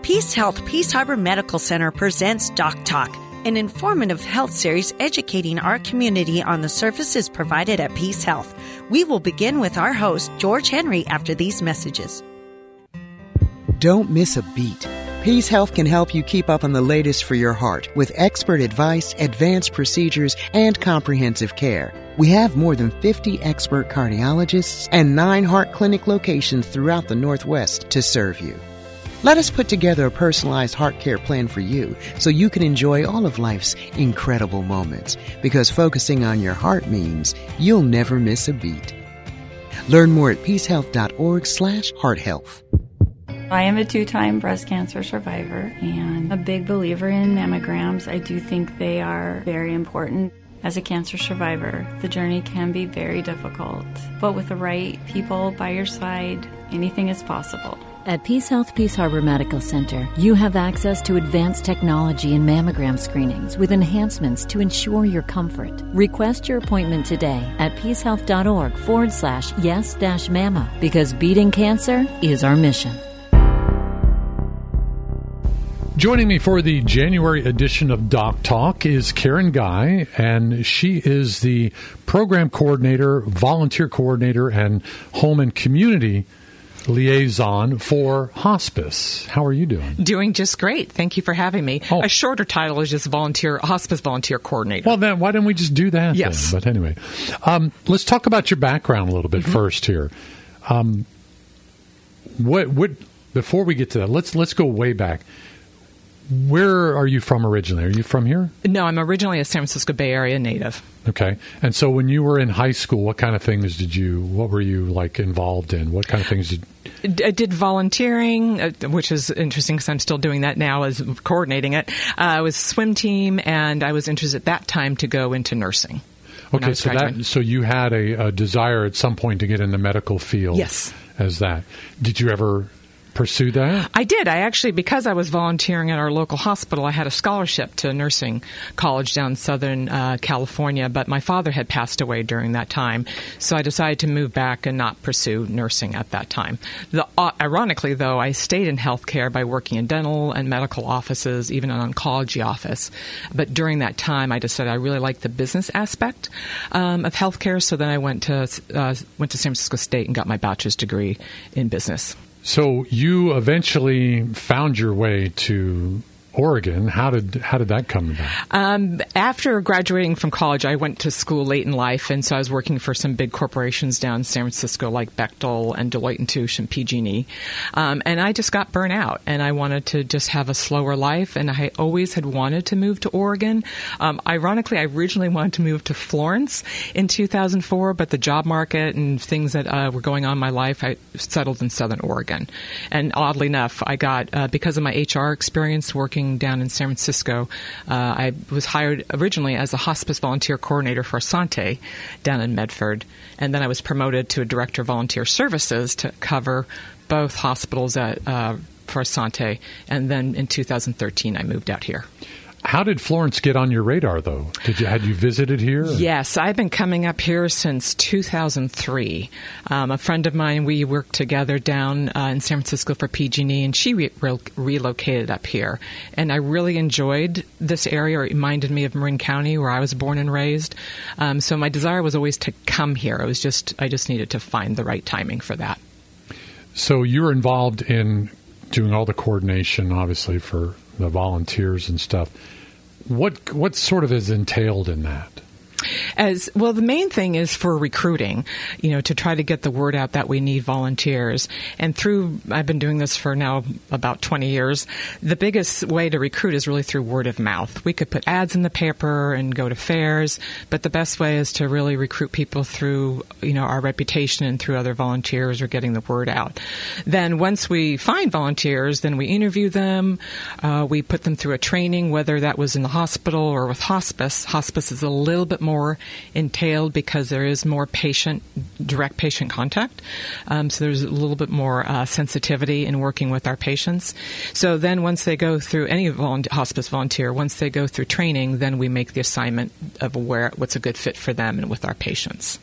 Peace Health Peace Harbor Medical Center presents Doc Talk, an informative health series educating our community on the services provided at Peace Health. We will begin with our host, George Henry, after these messages. Don't miss a beat. Peace Health can help you keep up on the latest for your heart with expert advice, advanced procedures, and comprehensive care. We have more than 50 expert cardiologists and 9 heart clinic locations throughout the Northwest to serve you. Let us put together a personalized heart care plan for you so you can enjoy all of life's incredible moments, because focusing on your heart means you'll never miss a beat. Learn more at peacehealth.org/hearthealth. I am a 2-time breast cancer survivor and a big believer in mammograms. I do think they are very important. As a cancer survivor, the journey can be very difficult, but with the right people by your side, anything is possible. At Peace Health Peace Harbor Medical Center, you have access to advanced technology and mammogram screenings with enhancements to ensure your comfort. Request your appointment today at peacehealth.org/yes-mamma, because beating cancer is our mission. Joining me for the January edition of Doc Talk is Karen Guy, and she is the program coordinator, volunteer coordinator, and home and community liaison for hospice. How are you doing? Doing just great. Thank you for having me. A shorter title is just hospice volunteer coordinator. Well, then why don't we just do that? Yes. Then? But anyway, let's talk about your background a little bit first here. Before we get to that, let's go way back. Where are you from originally? Are you from here? No, I'm originally a San Francisco Bay Area native. Okay. And so when you were in high school, what kind of things what were you like involved in? What kind of things I did volunteering, which is interesting because I'm still doing that now as coordinating it. I was swim team, and I was interested at that time to go into nursing. Okay, so you had a desire at some point to get in the medical field. Yes. As that. Did you ever pursue that? I did. I actually, because I was volunteering at our local hospital, I had a scholarship to nursing college down in Southern California, but my father had passed away during that time, so I decided to move back and not pursue nursing at that time. Ironically, though, I stayed in healthcare by working in dental and medical offices, even an oncology office. But during that time, I decided I really liked the business aspect of healthcare, so then I went to San Francisco State and got my bachelor's degree in business. So you eventually found your way to Oregon. How did that come about? After graduating from college, I went to school late in life, and so I was working for some big corporations down in San Francisco like Bechtel and Deloitte & Touche and PG&E. And I just got burnt out, and I wanted to just have a slower life, and I always had wanted to move to Oregon. Ironically, I originally wanted to move to Florence in 2004, but the job market and things that were going on in my life, I settled in Southern Oregon. And oddly enough, I got, because of my HR experience working down in San Francisco, I was hired originally as a hospice volunteer coordinator for Asante down in Medford, and then I was promoted to a director of volunteer services to cover both hospitals for Asante, and then in 2013 I moved out here. How did Florence get on your radar, though? Had you visited here? Yes, I've been coming up here since 2003. A friend of mine, we worked together down in San Francisco for PG&E, and she relocated up here. And I really enjoyed this area. It reminded me of Marin County, where I was born and raised. So my desire was always to come here. I just needed to find the right timing for that. So you were involved in doing all the coordination, obviously, for the volunteers and stuff. What sort of is entailed in that? As well, the main thing is for recruiting, to try to get the word out that we need volunteers. And I've been doing this for now about 20 years. The biggest way to recruit is really through word of mouth. We could put ads in the paper and go to fairs, but the best way is to really recruit people through, our reputation and through other volunteers or getting the word out. Then once we find volunteers, then we interview them. We put them through a training, whether that was in the hospital or with hospice. Hospice is a little bit more entailed because there is more direct patient contact. So there's a little bit more sensitivity in working with our patients. So then once they go through any hospice volunteer, once they go through training, then we make the assignment of what's a good fit for them and with our patients.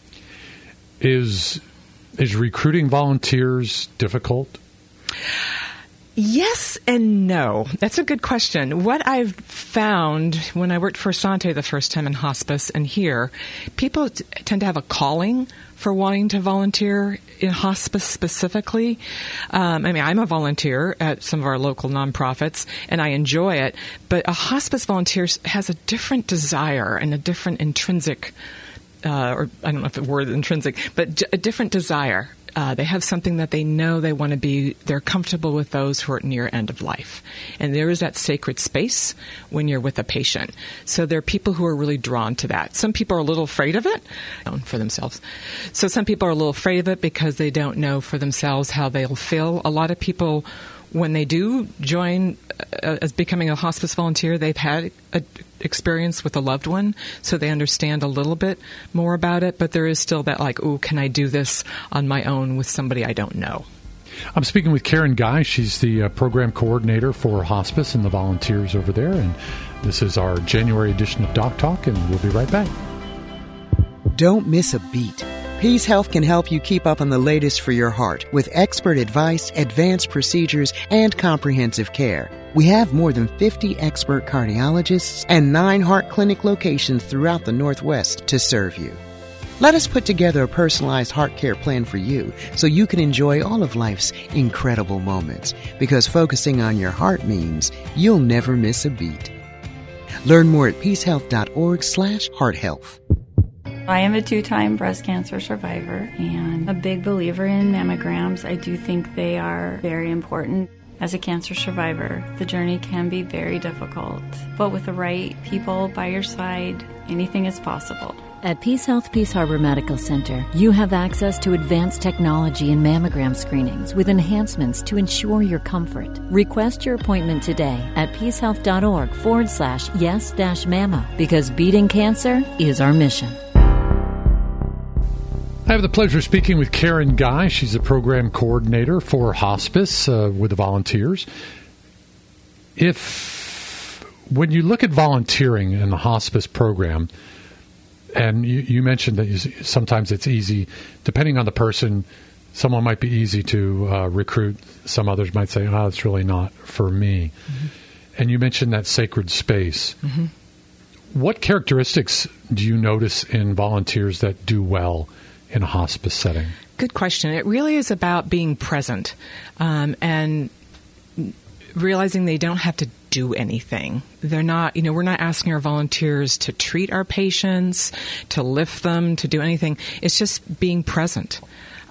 Is recruiting volunteers difficult? Yes and no. That's a good question. What I've found when I worked for Sante the first time in hospice and here, people tend to have a calling for wanting to volunteer in hospice specifically. I'm a volunteer at some of our local nonprofits, and I enjoy it. But a hospice volunteer has a different desire and a different intrinsic, or I don't know if the word intrinsic, but a different desire. They have something that they know they want to be. They're comfortable with those who are near end of life. And there is that sacred space when you're with a patient. So there are people who are really drawn to that. Some people are a little afraid of it for themselves. So some people are a little afraid of it because they don't know for themselves how they'll feel. A lot of people, when they do join as becoming a hospice volunteer, they've had an experience with a loved one, so they understand a little bit more about it. But there is still that can I do this on my own with somebody I don't know? I'm speaking with Karen Guy. She's the program coordinator for hospice and the volunteers over there. And this is our January edition of Doc Talk, and we'll be right back. Don't miss a beat. Peace Health can help you keep up on the latest for your heart with expert advice, advanced procedures, and comprehensive care. We have more than 50 expert cardiologists and 9 heart clinic locations throughout the Northwest to serve you. Let us put together a personalized heart care plan for you so you can enjoy all of life's incredible moments, because focusing on your heart means you'll never miss a beat. Learn more at peacehealth.org/hearthealth. I am a 2-time breast cancer survivor and a big believer in mammograms. I do think they are very important. As a cancer survivor, the journey can be very difficult, but with the right people by your side, anything is possible. At Peace Health Peace Harbor Medical Center, you have access to advanced technology and mammogram screenings with enhancements to ensure your comfort. Request your appointment today at peacehealth.org/yes-mammo, because beating cancer is our mission. I have the pleasure of speaking with Karen Guy. She's a program coordinator for hospice with the volunteers. When you look at volunteering in the hospice program, and you mentioned that sometimes it's easy, depending on the person, someone might be easy to recruit. Some others might say, it's really not for me. Mm-hmm. And you mentioned that sacred space. Mm-hmm. What characteristics do you notice in volunteers that do well in a hospice setting? Good question. It really is about being present and realizing they don't have to do anything. They're not, we're not asking our volunteers to treat our patients, to lift them, to do anything. It's just being present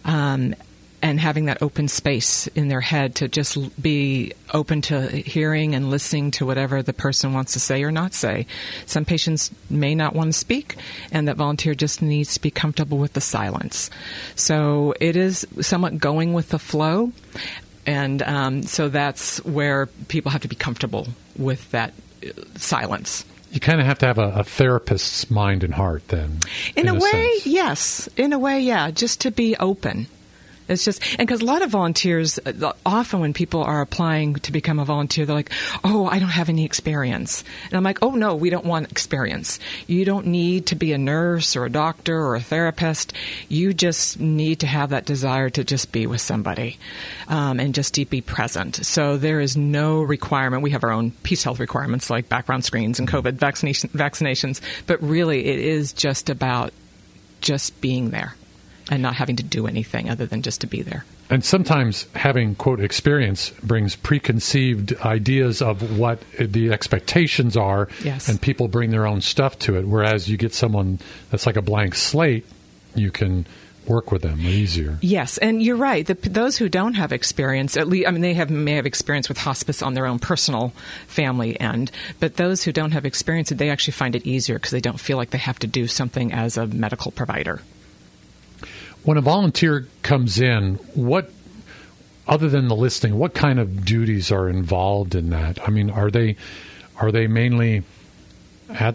and having that open space in their head to just be open to hearing and listening to whatever the person wants to say or not say. Some patients may not want to speak, and that volunteer just needs to be comfortable with the silence. So it is somewhat going with the flow, and so that's where people have to be comfortable with that silence. You kind of have to have a therapist's mind and heart then. In a way, sense. Yes. In a way, yeah. Just to be open. It's just, and because a lot of volunteers, often when people are applying to become a volunteer, they're like, I don't have any experience. And I'm like, no, we don't want experience. You don't need to be a nurse or a doctor or a therapist. You just need to have that desire to just be with somebody and just to be present. So there is no requirement. We have our own Peace Health requirements like background screens and COVID vaccinations, but really it is just about just being there and not having to do anything other than just to be there. And sometimes having, quote, experience brings preconceived ideas of what the expectations are, yes. And people bring their own stuff to it, whereas you get someone that's like a blank slate, you can work with them easier. Yes, and you're right. Those who don't have experience, at least, they may have experience with hospice on their own personal family end, but those who don't have experience, they actually find it easier because they don't feel like they have to do something as a medical provider. When a volunteer comes in, what, other than the listing, what kind of duties are involved in that? Are they mainly at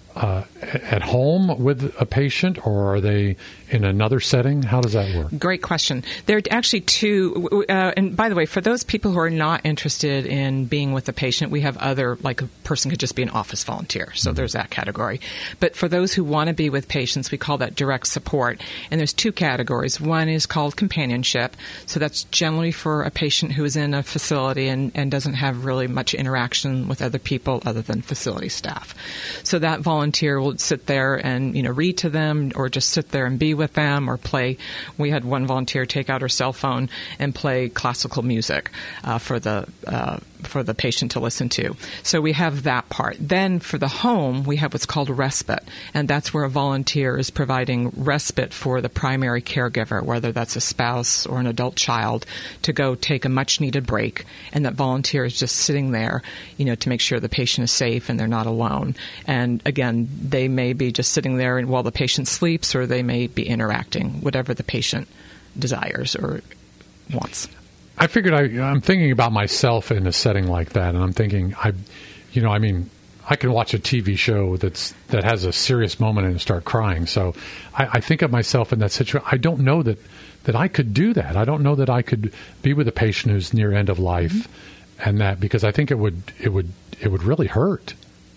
at home with a patient, or are they in another setting? How does that work? Great question. There are actually two, and by the way, for those people who are not interested in being with a patient, we have other, like a person could just be an office volunteer, so there's that category. But for those who want to be with patients, we call that direct support, and there's two categories. One is called companionship, so that's generally for a patient who is in a facility and doesn't have really much interaction with other people other than facility staff. So that volunteer will sit there and, read to them, or just sit there and be with them, or play. We had one volunteer take out her cell phone and play classical music for the patient to listen to. So we have that part. Then for the home, we have what's called respite, and that's where a volunteer is providing respite for the primary caregiver, whether that's a spouse or an adult child, to go take a much-needed break, and that volunteer is just sitting there, to make sure the patient is safe and they're not alone. And again, they may be just sitting there while the patient sleeps, or they may be interacting, whatever the patient desires or wants. I figured I'm thinking about myself in a setting like that, and I'm thinking, I can watch a TV show that has a serious moment and start crying. So I think of myself in that situation. I don't know that I could do that. I don't know that I could be with a patient who's near end of life, and that, because I think it would really hurt.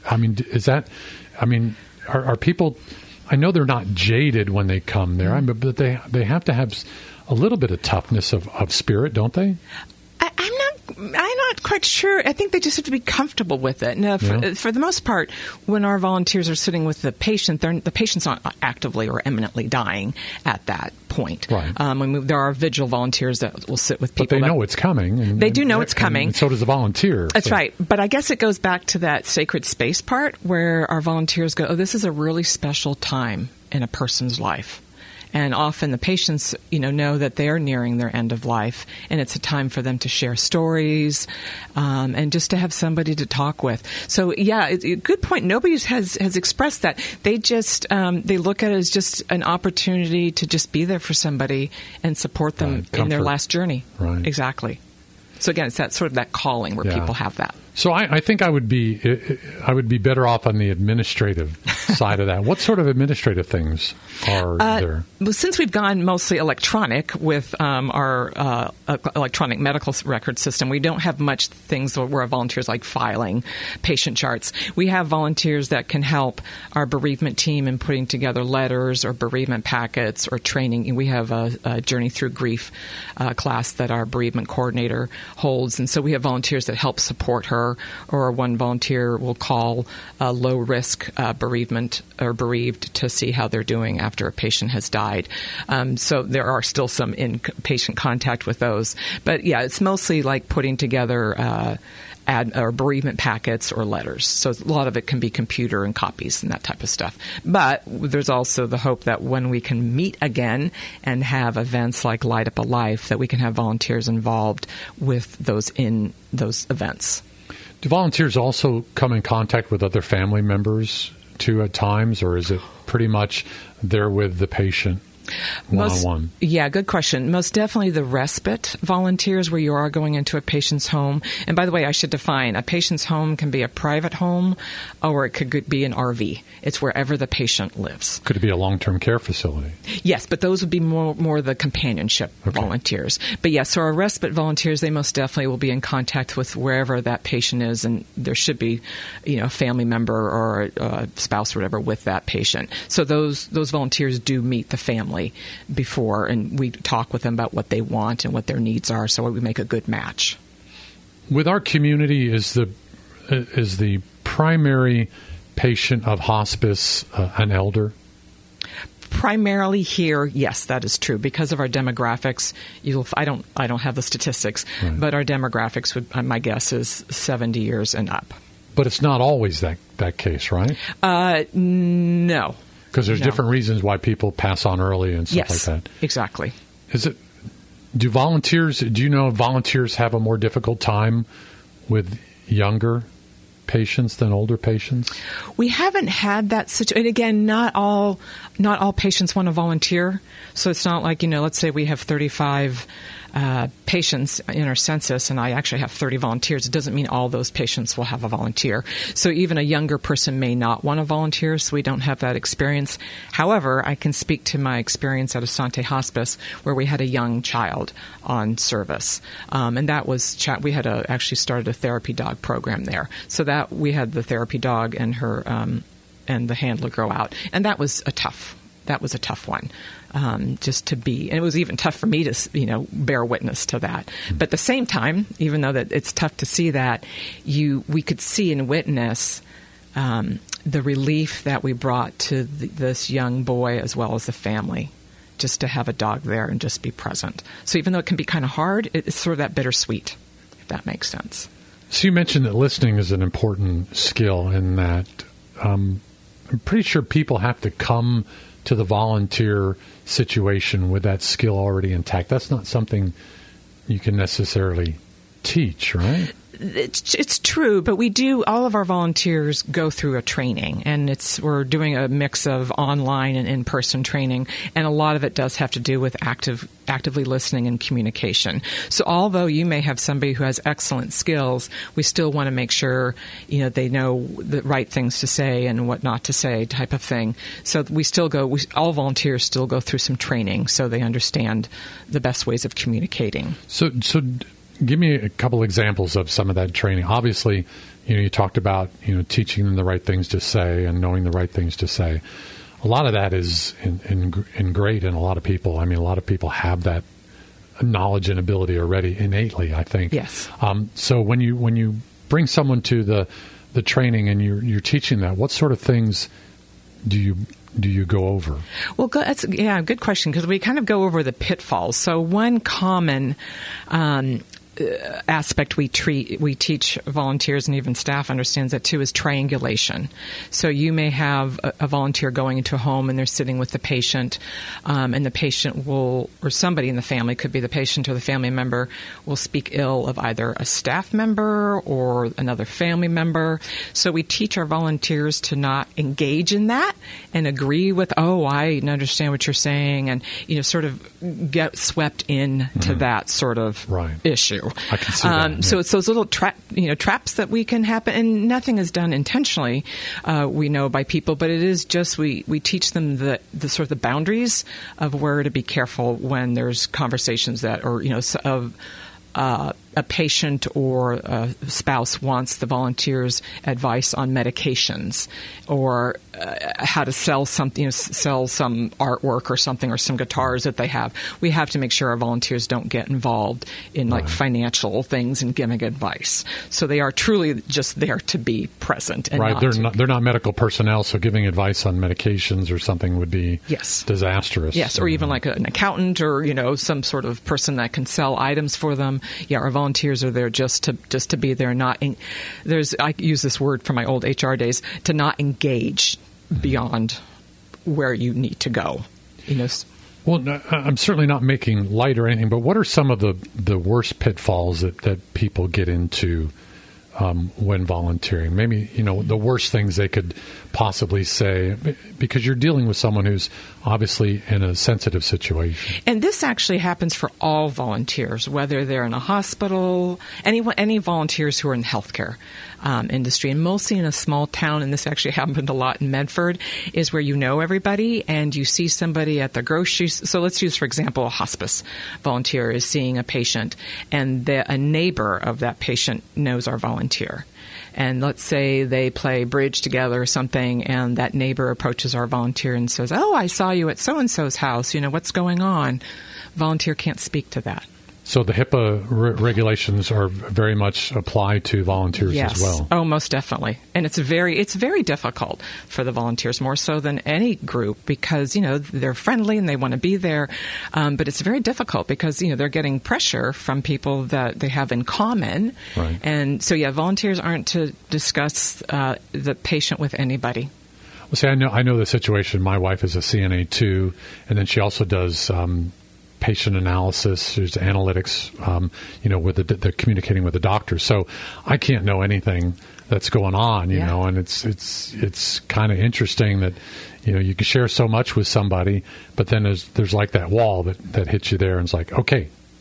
Are people? I know they're not jaded when they come there, but they have to have a little bit of toughness of spirit, don't they? I'm not quite sure. I think they just have to be comfortable with it. Now, for the most part, when our volunteers are sitting with the patient, the patient's not actively or imminently dying at that point. Right. There are vigil volunteers that will sit with people. But they know it's coming. They do know it's coming. And so does the volunteer. That's right. But I guess it goes back to that sacred space part where our volunteers go, this is a really special time in a person's life. And often the patients, know that they are nearing their end of life, and it's a time for them to share stories, and just to have somebody to talk with. So, good point. Nobody has expressed that. They just they look at it as just an opportunity to just be there for somebody and support them in their last journey. Right. Exactly. So again, it's that sort of that calling where people have that. So I think I would be better off on the administrative side of that. What sort of administrative things are there? Well, since we've gone mostly electronic with our electronic medical record system, we don't have much things where our volunteers like filing patient charts. We have volunteers that can help our bereavement team in putting together letters or bereavement packets or training. We have a Journey Through Grief class that our bereavement coordinator holds, and so we have volunteers that help support her. Or one volunteer will call a low-risk bereavement or bereaved to see how they're doing after a patient has died. So there are still some in-patient contact with those. But, it's mostly like putting together or bereavement packets or letters. So a lot of it can be computer and copies and that type of stuff. But there's also the hope that when we can meet again and have events like Light Up a Life, that we can have volunteers involved with those events. Do volunteers also come in contact with other family members too at times, or is it pretty much they're with the patient one-on-one? Yeah, good question. Most definitely the respite volunteers, where you are going into a patient's home. And by the way, I should define, a patient's home can be a private home or it could be an RV. It's wherever the patient lives. Could it be a long-term care facility? Yes, but those would be more the companionship volunteers. But yes, so our respite volunteers, they most definitely will be in contact with wherever that patient is, and there should be, a family member or a spouse or whatever with that patient. So those volunteers do meet the family before, and we talk with them about what they want and what their needs are, so we make a good match. With our community, is the primary patient of hospice an elder? Primarily here, yes, that is true. Because of our demographics, I don't have the statistics, but our demographics my guess is 70 years and up. But it's not always that case, right? No. Because there's different reasons why people pass on early and stuff like that. Exactly. Do you know if volunteers have a more difficult time with younger patients than older patients? We haven't had that situation. And again, not all patients want to volunteer. So it's not like, let's say we have 35 patients in our census, and I actually have 30 volunteers, it doesn't mean all those patients will have a volunteer. So even a younger person may not want to volunteer, so we don't have that experience. However, I can speak to my experience at Asante Hospice, where we had a young child on service. And that was, we had actually started a therapy dog program there. So that we had the therapy dog and her and the handler go out. And that was a tough one. Just to be, and it was even tough for me to, bear witness to that. But at the same time, even though that it's tough to see that, we could see and witness the relief that we brought to this young boy as well as the family, just to have a dog there and just be present. So even though it can be kind of hard, it's sort of that bittersweet, if that makes sense. So you mentioned that listening is an important skill, and that I'm pretty sure people have to come to the volunteer situation with that skill already intact. That's not something you can necessarily teach, right? It's true, but we do. All of our volunteers go through a training, and we're doing a mix of online and in-person training, and a lot of it does have to do with actively listening and communication. So although you may have somebody who has excellent skills, we still want to make sure they know the right things to say and what not to say, type of thing. So all volunteers still go through some training so they understand the best ways of communicating. So give me a couple examples of some of that training. Obviously, you talked about, teaching them the right things to say and knowing the right things to say. A lot of that is ingrained in a lot of people. I mean, a lot of people have that knowledge and ability already innately, I think. Yes. So when you bring someone to the training and you're teaching that, what sort of things do you go over? Well, that's a good question, because we kind of go over the pitfalls. So one common aspect we teach volunteers, and even staff understands that too, is triangulation. So you may have a volunteer going into a home and they're sitting with the patient, and the patient or somebody in the family, could be the patient or the family member, will speak ill of either a staff member or another family member. So we teach our volunteers to not engage in that and agree with, I understand what you're saying, and sort of get swept into that sort of issue. I can see that. So it's those little traps that we can happen, and nothing is done intentionally. We know by people, but it is just we teach them the sort of the boundaries of where to be careful when there's conversations that, of a patient or a spouse wants the volunteer's advice on medications, or how to sell something, sell some artwork or something, or some guitars that they have. We have to make sure our volunteers don't get involved in financial things and giving advice. So they are truly just there to be present. And they're not medical personnel, so giving advice on medications or something would be disastrous. Yes, or even like an accountant, or some sort of person that can sell items for them. Yeah, our volunteers are there just to be there. I use this word from my old HR days, to not engage beyond where you need to go. Well, I'm certainly not making light or anything, but what are some of the worst pitfalls that people get into when volunteering? Maybe, the worst things they could possibly say, because you're dealing with someone who's obviously in a sensitive situation. And this actually happens for all volunteers, whether they're in a hospital, any volunteers who are in the healthcare industry, and mostly in a small town, and this actually happened a lot in Medford, is where everybody, and you see somebody at the grocery. So let's use, for example, a hospice volunteer is seeing a patient, and a neighbor of that patient knows our volunteer. And let's say they play bridge together or something, and that neighbor approaches our volunteer and says, I saw you at so-and-so's house. What's going on? Volunteer can't speak to that. So the HIPAA regulations are very much applied to volunteers as well. Oh, most definitely. And it's very difficult for the volunteers, more so than any group, because, they're friendly and they want to be there. But it's very difficult because, they're getting pressure from people that they have in common. Right. And so, volunteers aren't to discuss the patient with anybody. Well, see, I know the situation. My wife is a CNA too, and then she also does patient analysis, there's analytics, they're communicating with the doctor. So I can't know anything that's going on, you know, and it's kind of interesting that, you can share so much with somebody, but then there's like that wall that hits you there, and it's like, okay,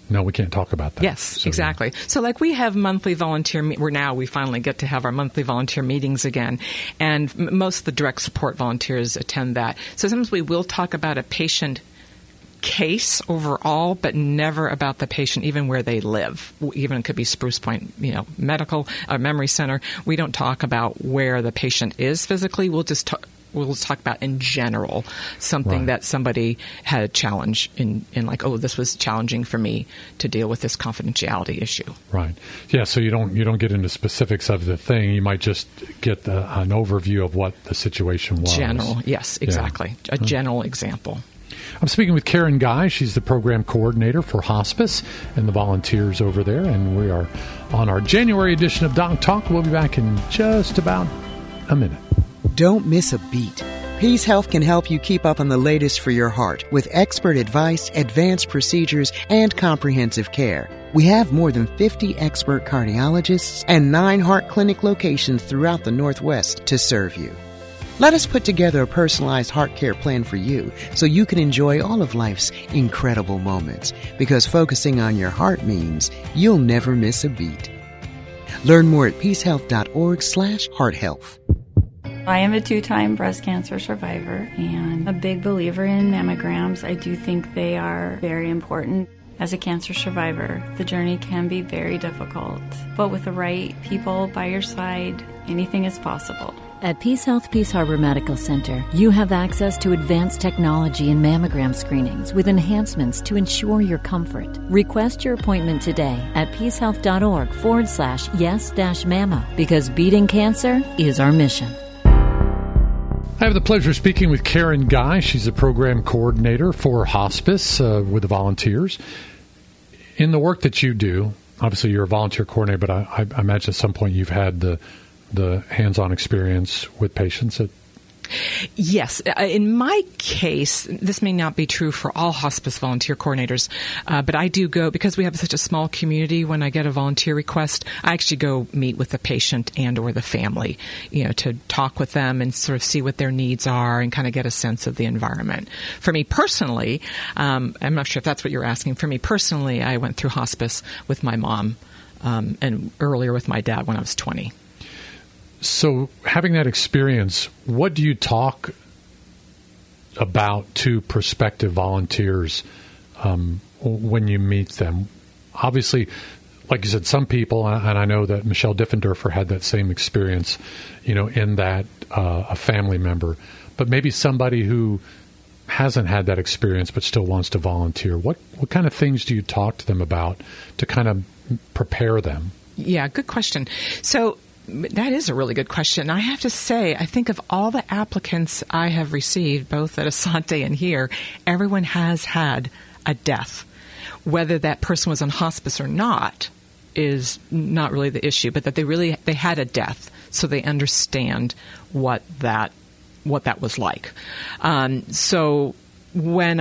no, we can't talk about that. Yes, so, exactly. So like we have monthly volunteer, we finally get to have our monthly volunteer meetings again. And most of the direct support volunteers attend that. So sometimes we will talk about a patient case overall, but never about the patient, even where they live. Even it could be Spruce Point, medical memory center. We don't talk about where the patient is physically. We'll talk about in general something that somebody had a challenge in like, oh, this was challenging for me to deal with this confidentiality issue. Right. Yeah. So you don't get into specifics of the thing. You might just get an overview of what the situation was. General. Yes, exactly. Yeah. A general example. I'm speaking with Karen Guy. She's the program coordinator for hospice and the volunteers over there. And we are on our January edition of Doc Talk. We'll be back in just about a minute. Don't miss a beat. Peace Health can help you keep up on the latest for your heart with expert advice, advanced procedures, and comprehensive care. We have more than 50 expert cardiologists and 9 heart clinic locations throughout the Northwest to serve you. Let us put together a personalized heart care plan for you so you can enjoy all of life's incredible moments, because focusing on your heart means you'll never miss a beat. Learn more at peacehealth.org/hearthealth. I am a 2-time breast cancer survivor and a big believer in mammograms. I do think they are very important. As a cancer survivor, the journey can be very difficult, but with the right people by your side, anything is possible. At Peace Health Peace Harbor Medical Center, you have access to advanced technology and mammogram screenings with enhancements to ensure your comfort. Request your appointment today at peacehealth.org/yes-mammo, because beating cancer is our mission. I have the pleasure of speaking with Karen Guy. She's a program coordinator for hospice with the volunteers. In the work that you do, obviously you're a volunteer coordinator, but I imagine at some point you've had the hands-on experience with patients. Yes. In my case, this may not be true for all hospice volunteer coordinators, but I do go, because we have such a small community, when I get a volunteer request, I actually go meet with the patient and or the family, to talk with them and sort of see what their needs are and kind of get a sense of the environment. For me personally, I'm not sure if that's what you're asking. For me personally, I went through hospice with my mom and earlier with my dad when I was 20. So having that experience, what do you talk about to prospective volunteers when you meet them? Obviously, like you said, some people, and I know that Michelle Diffendorfer had that same experience, in that a family member, but maybe somebody who hasn't had that experience but still wants to volunteer. What kind of things do you talk to them about to kind of prepare them? Yeah, good question. So that is a really good question. I have to say, I think of all the applicants I have received, both at Asante and here, everyone has had a death. Whether that person was on hospice or not is not really the issue, but that they had a death, so they understand what that was like. So when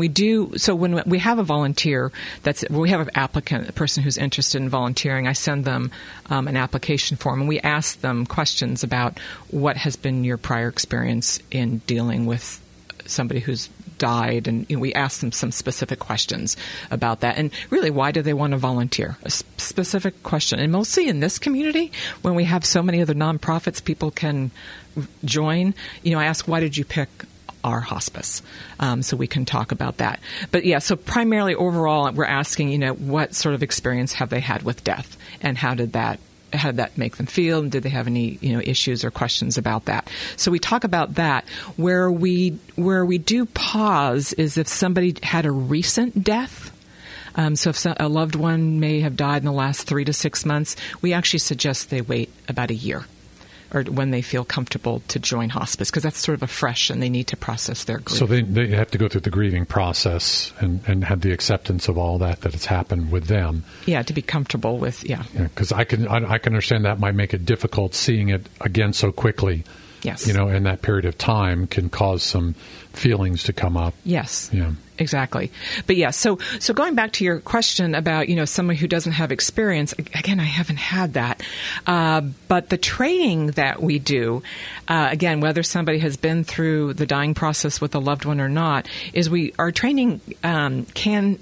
we have a volunteer, we have an applicant, a person who's interested in volunteering, I send them an application form, and we ask them questions about what has been your prior experience in dealing with somebody who's died, and we ask them some specific questions about that. And really, why do they want to volunteer? A specific question. And mostly in this community, when we have so many other nonprofits people can join, I ask, why did you pick our hospice? So we can talk about that. But yeah, so primarily overall, we're asking, what sort of experience have they had with death, and how did that make them feel, and did they have any issues or questions about that? So we talk about that. Where we do pause is if somebody had a recent death. So if a loved one may have died in the last 3 to 6 months, we actually suggest they wait about a year, or when they feel comfortable to join hospice, because that's sort of a fresh, and they need to process their grief. So they have to go through the grieving process and have the acceptance of all that it's happened with them. Yeah, to be comfortable with, because I can understand that might make it difficult seeing it again so quickly. Yes. In that period of time can cause some feelings to come up. Yes. Yeah. Exactly. But yeah, so going back to your question about, someone who doesn't have experience, again, I haven't had that. But the training that we do, again, whether somebody has been through the dying process with a loved one or not, is our training can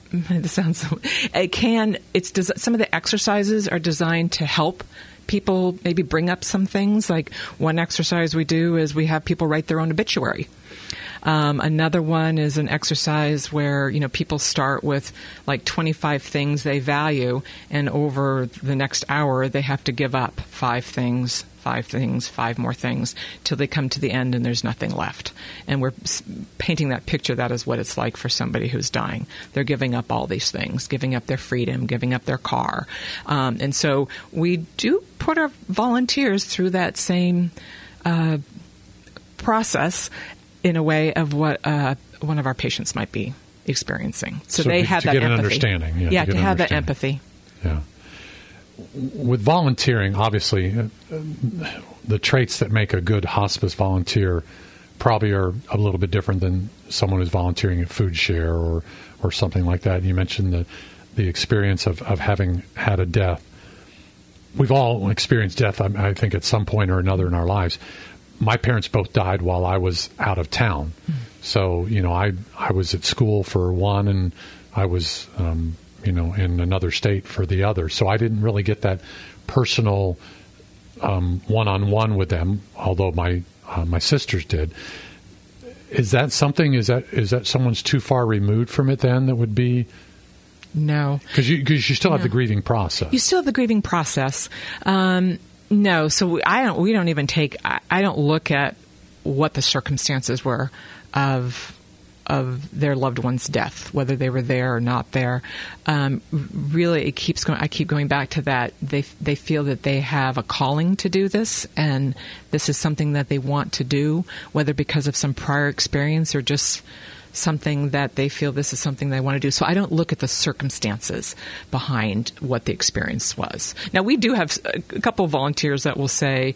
some of the exercises are designed to help people maybe bring up some things. Like one exercise we do is we have people write their own obituary. Another one is an exercise where, people start with like 25 things they value, and over the next hour they have to give up 5 more things, till they come to the end and there's nothing left. And we're painting that picture. That is what it's like for somebody who's dying. They're giving up all these things, giving up their freedom, giving up their car. And so we do put our volunteers through that same process in a way of what one of our patients might be experiencing. So they have that empathy. Understanding. To have that empathy. Yeah. With volunteering, obviously, the traits that make a good hospice volunteer probably are a little bit different than someone who's volunteering at Food Share or something like that. You mentioned the experience of having had a death. We've all experienced death, I think, at some point or another in our lives. My parents both died while I was out of town. So, I was at school for one, and I was, in another state for the other. So I didn't really get that personal one-on-one with them, although my sisters did. Is that something? Is that someone's too far removed from it then? That would be. No, because you still have the grieving process. You still have the grieving process. No, so we don't even take. I don't look at what the circumstances were of their loved one's death, whether they were there or not there. Really, it keeps going. I keep going back to that. They feel that they have a calling to do this, and this is something that they want to do, whether because of some prior experience or just something that they feel this is something they want to do. So I don't look at the circumstances behind what the experience was. Now, we do have a couple of volunteers that will say,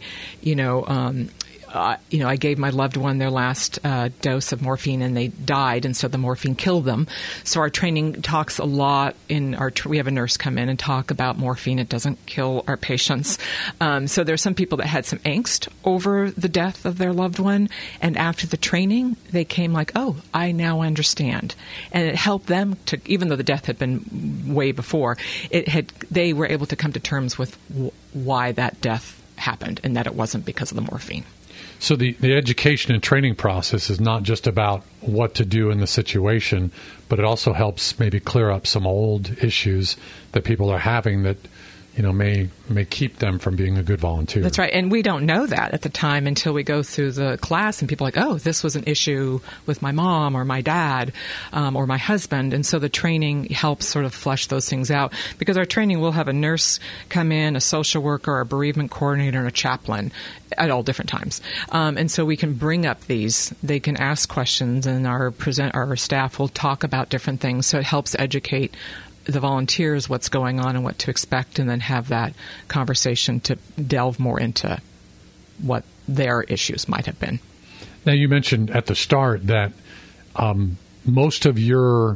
I gave my loved one their last dose of morphine and they died, and so the morphine killed them. So our training talks a lot we have a nurse come in and talk about morphine. It doesn't kill our patients. So there's some people that had some angst over the death of their loved one, and after the training, they came like, oh, I now understand. And it helped them to, even though the death had been way before, they were able to come to terms with why that death happened and that it wasn't because of the morphine. So the education and training process is not just about what to do in the situation, but it also helps maybe clear up some old issues that people are having that, may keep them from being a good volunteer. That's right. And we don't know that at the time until we go through the class and people are like, oh, this was an issue with my mom or my dad or my husband. And so the training helps sort of flesh those things out, because our training will have a nurse come in, a social worker, a bereavement coordinator, and a chaplain at all different times. And so we can bring up these. They can ask questions, and our staff will talk about different things. So it helps educate the volunteers what's going on and what to expect, and then have that conversation to delve more into what their issues might have been. Now, you mentioned at the start that most of your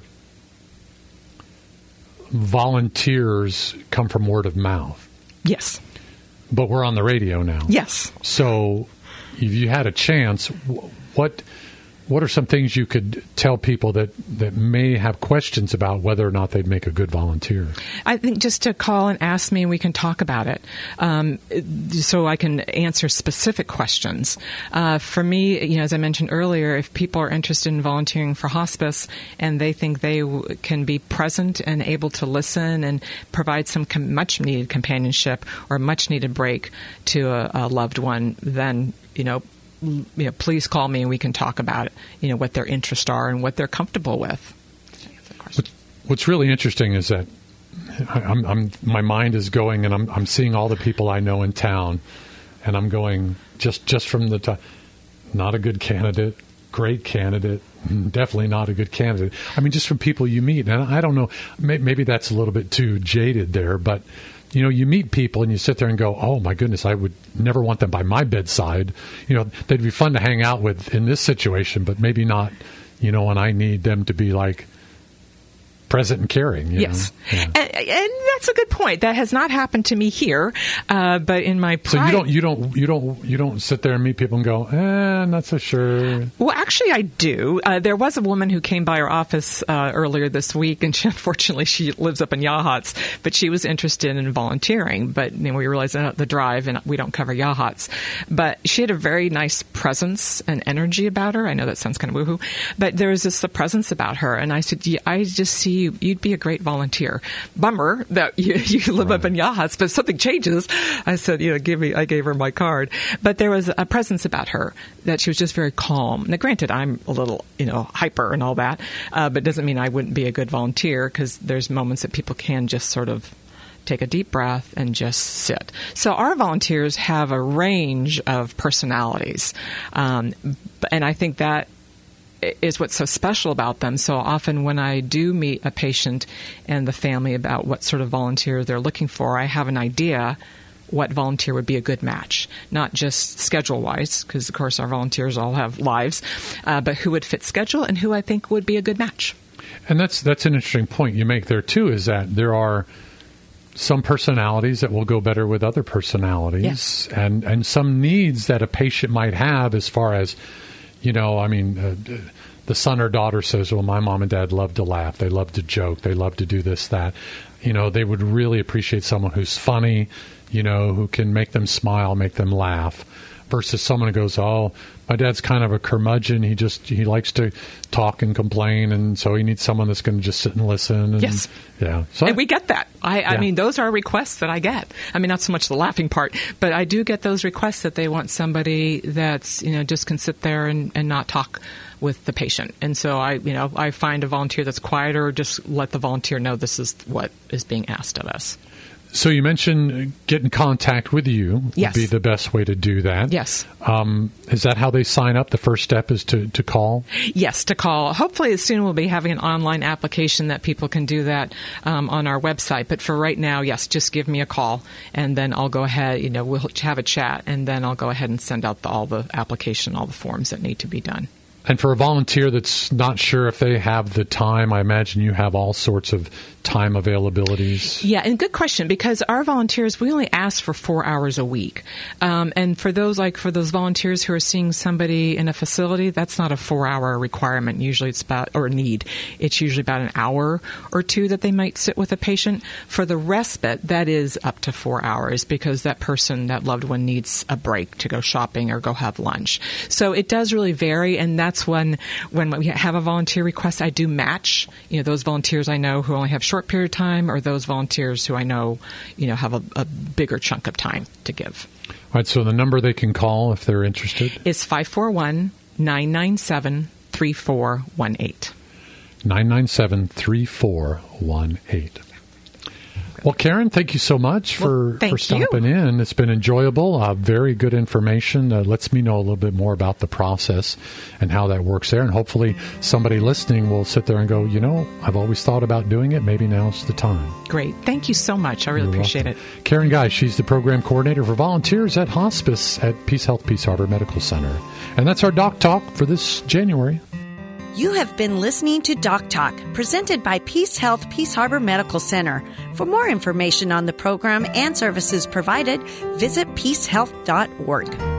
volunteers come from word of mouth. Yes. But we're on the radio now. Yes. So if you had a chance, what are some things you could tell people that may have questions about whether or not they'd make a good volunteer? I think just to call and ask me, and we can talk about it, so I can answer specific questions. For me, as I mentioned earlier, if people are interested in volunteering for hospice and they think they can be present and able to listen and provide some much-needed companionship or much-needed break to a loved one, then, please call me and we can talk about it, what their interests are and what they're comfortable with. What's really interesting is that my mind is going, and I'm seeing all the people I know in town, and I'm going just from the top, not a good candidate, great candidate, definitely not a good candidate. I mean, just from people you meet, and I don't know, maybe that's a little bit too jaded there, but you meet people and you sit there and go, oh, my goodness, I would never want them by my bedside. They'd be fun to hang out with in this situation, but maybe not, when I need them to be like, present and caring. Yes. Yeah. And that's a good point. That has not happened to me here, but in my private... So you don't sit there and meet people and go, I'm not so sure. Well, actually, I do. There was a woman who came by our office earlier this week, and unfortunately, she lives up in Yachats, but she was interested in volunteering. But we realized the drive, and we don't cover Yachats. But she had a very nice presence and energy about her. I know that sounds kind of woohoo, but there was just a presence about her. And I said, I just see you'd be a great volunteer. Bummer that you live up in Yachats, but if something changes, I said, I gave her my card. But there was a presence about her that she was just very calm. Now, granted, I'm a little, hyper and all that, but it doesn't mean I wouldn't be a good volunteer, because there's moments that people can just sort of take a deep breath and just sit. So our volunteers have a range of personalities, and I think that is what's so special about them. So often when I do meet a patient and the family about what sort of volunteer they're looking for, I have an idea what volunteer would be a good match, not just schedule-wise, because, of course, our volunteers all have lives, but who would fit schedule and who I think would be a good match. And that's an interesting point you make there, too, is that there are some personalities that will go better with other personalities, yes, and some needs that a patient might have as far as, the son or daughter says, well, my mom and dad love to laugh. They love to joke. They love to do this, that. They would really appreciate someone who's funny, who can make them smile, make them laugh, versus someone who goes, oh, my dad's kind of a curmudgeon. He likes to talk and complain, and so he needs someone that's going to just sit and listen. And, yes. Yeah. So and we get that. I mean, those are requests that I get. I mean, not so much the laughing part, but I do get those requests that they want somebody that's, just can sit there and not talk with the patient. And so I find a volunteer that's quieter, or just let the volunteer know this is what is being asked of us. So you mentioned get in contact with you yes. would be the best way to do that. Yes. Is that how they sign up? The first step is to call? Yes, to call. Hopefully soon we'll be having an online application that people can do that on our website. But for right now, yes, just give me a call, and then I'll go ahead, we'll have a chat, and then I'll go ahead and send out all the application, all the forms that need to be done. And for a volunteer that's not sure if they have the time, I imagine you have all sorts of time availabilities. Yeah, and good question, because our volunteers, we only ask for 4 hours a week. And for those volunteers who are seeing somebody in a facility, that's not a 4-hour requirement. Usually it's it's usually about an hour or two that they might sit with a patient. For the respite, that is up to 4 hours, because that loved one needs a break to go shopping or go have lunch. So it does really vary, and that's when we have a volunteer request, I do match, those volunteers I know who only have short period of time, or those volunteers who I know, have a bigger chunk of time to give. All right, so the number they can call if they're interested is 541-997-3418. 997-3418. Well, Karen, thank you so much for stopping in. It's been enjoyable. Very good information. Lets me know a little bit more about the process and how that works there. And hopefully somebody listening will sit there and go, I've always thought about doing it. Maybe now's the time. Great. Thank you so much. I really appreciate it. Karen Guy, she's the program coordinator for volunteers at hospice at Peace Health Peace Harbor Medical Center. And that's our Doc Talk for this January. You have been listening to Doc Talk, presented by Peace Health Peace Harbor Medical Center. For more information on the program and services provided, visit peacehealth.org.